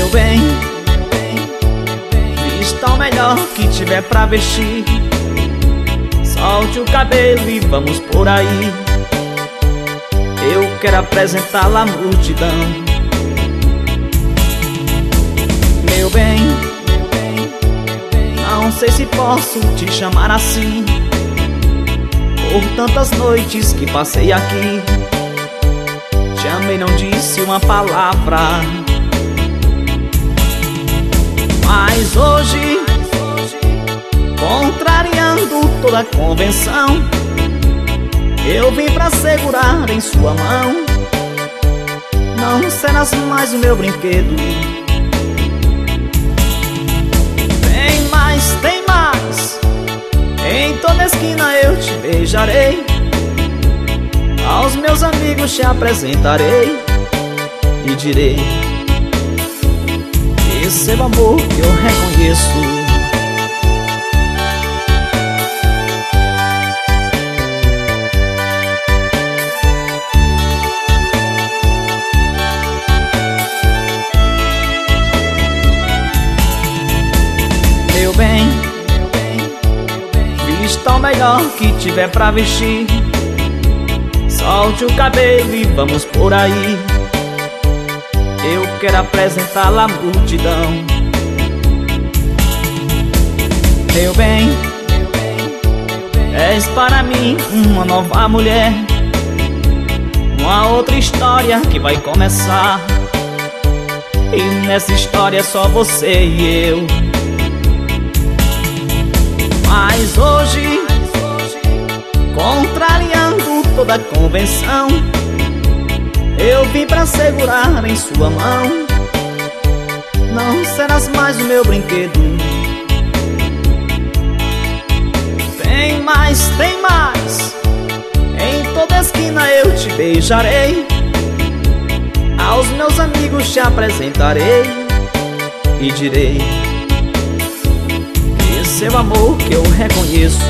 Meu bem, vista o melhor que tiver pra vestir. Solte o cabelo e vamos por aí. Eu quero apresentá-la à multidão. Meu bem, não sei se posso te chamar assim, por tantas noites que passei aqui. Te amei, não disse uma palavra, mas hoje, contrariando toda a convenção, eu vim pra segurar em sua mão. Não serás mais o meu brinquedo. Tem mais, em toda esquina eu te beijarei. Aos meus amigos te apresentarei e direi: esse é o amor que eu reconheço. Meu bem, vista o melhor que tiver pra vestir. Solte o cabelo e vamos por aí. Eu quero apresentá-la à multidão. Meu bem, és para mim uma nova mulher, uma outra história que vai começar. E nessa história é só você e eu. Mas hoje, contrariando toda a convenção, eu vim pra segurar em sua mão. Não serás mais o meu brinquedo. Tem mais, em toda esquina eu te beijarei. Aos meus amigos te apresentarei e direi: esse é o amor que eu reconheço.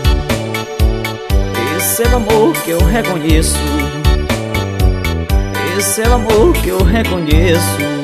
Esse é o amor que eu reconheço. Esse é o amor que eu reconheço.